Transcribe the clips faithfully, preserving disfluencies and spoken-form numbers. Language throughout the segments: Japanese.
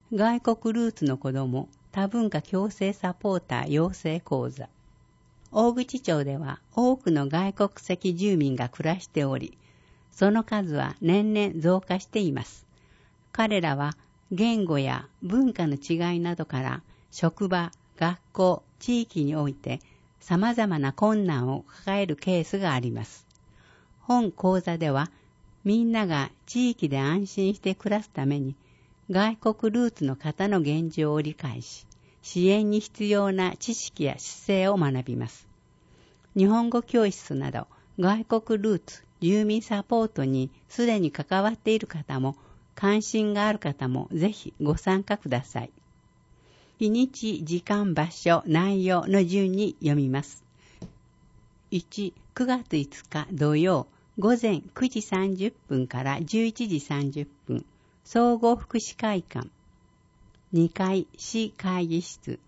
外国ルーツの子ども多文化共生サポーター養成講座。大口町では多くの外国籍住民が暮らしており、その数は年々増加しています。彼らは言語や文化の違いなどから職場、学校、地域において様々な困難を抱えるケースがあります。本講座ではみんなが地域で安心して暮らすために外国ルーツの方の現状を理解し、支援に必要な知識や姿勢を学びます。日本語教室など外国ルーツ、住民サポートにすでに関わっている方も関心がある方もぜひご参加ください。日にち、時間、場所、内容の順に読みます。いち、くがついつか土曜午前くじさんじゅっぷんからじゅういちじさんじゅっぷん、総合福祉会館にかい市会議室。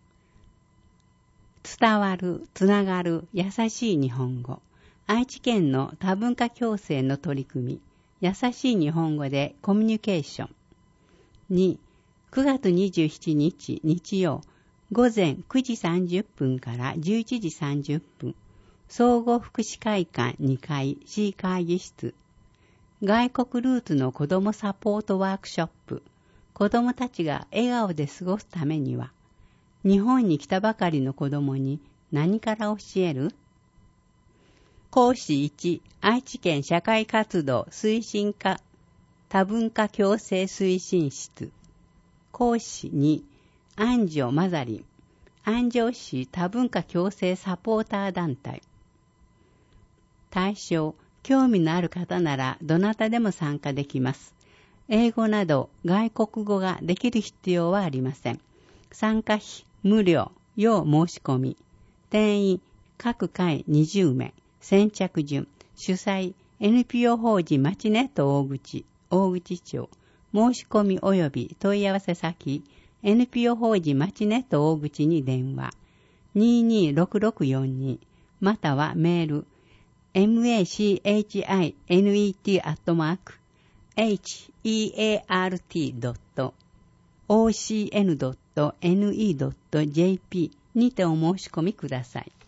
伝わる、つながる、優しい日本語。愛知県の多文化共生の取り組み、優しい日本語でコミュニケーション。に、くがつにじゅうしちにち日曜、午前くじさんじゅっぷんからじゅういちじさんじゅっぷん、総合福祉会館にかい市会議室。外国ルーツの子どもサポートワークショップ。子どもたちが笑顔で過ごすためには、日本に来たばかりの子どもに何から教える？講師いち、愛知県社会活動推進課多文化共生推進室。講師に、安城マザリン、安城市多文化共生サポーター団体。対象、興味のある方ならどなたでも参加できます。英語など外国語ができる必要はありません。参加費無料、要申し込み。定員、各回にじゅうめい。先着順、主催、エヌピーオー 法人マチネット大口、大口町。申し込み及び問い合わせ先、エヌピーオー 法人マチネット大口に電話、にーにーろくろくよんに、またはメール、machine.net アットマーク、heart.ocn.ne.jp にてお申し込みください。